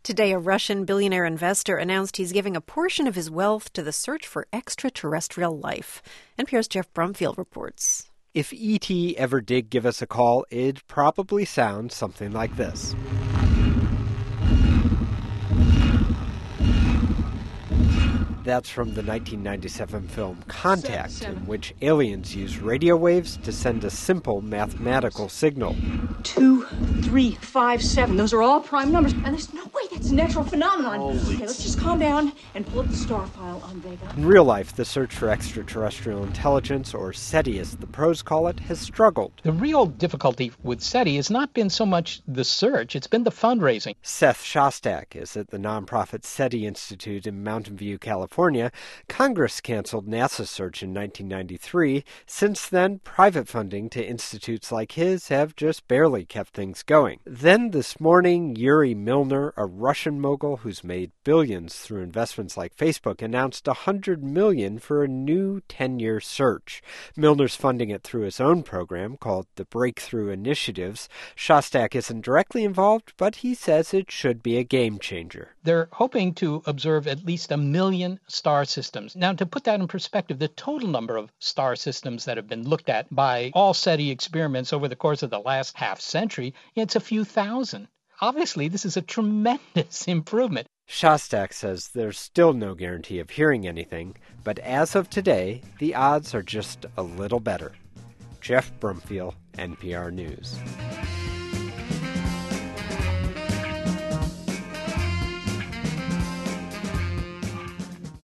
Today, a Russian billionaire investor announced he's giving a portion of his wealth to the search for extraterrestrial life. NPR's Jeff Brumfield reports. If E.T. ever did give us a call, it'd probably sound something like this. That's from the 1997 film Contact, in which aliens use radio waves to send a simple mathematical signal. 2, 3, 5, 7. Those are all prime numbers. And there's no way that's a natural phenomenon. Okay, let's just calm down and pull up the star file on Vega. In real life, the search for extraterrestrial intelligence, or SETI as the pros call it, has struggled. The real difficulty with SETI has not been so much the search, it's been the fundraising. Seth Shostak is at the nonprofit SETI Institute in Mountain View, California. Congress canceled NASA's search in 1993. Since then, private funding to institutes like his have just barely kept things going. Then this morning, Yuri Milner, a Russian mogul who's made billions through investments like Facebook, announced $100 million for a new 10-year search. Milner's funding it through his own program called the Breakthrough Initiatives. Shostak isn't directly involved, but he says it should be a game changer. They're hoping to observe at least 1 million star systems. Now, to put that in perspective, the total number of star systems that have been looked at by all SETI experiments over the course of the last half century, it's a few thousand. Obviously, this is a tremendous improvement. Shostak says there's still no guarantee of hearing anything, but as of today, the odds are just a little better. Jeff Brumfield, NPR News.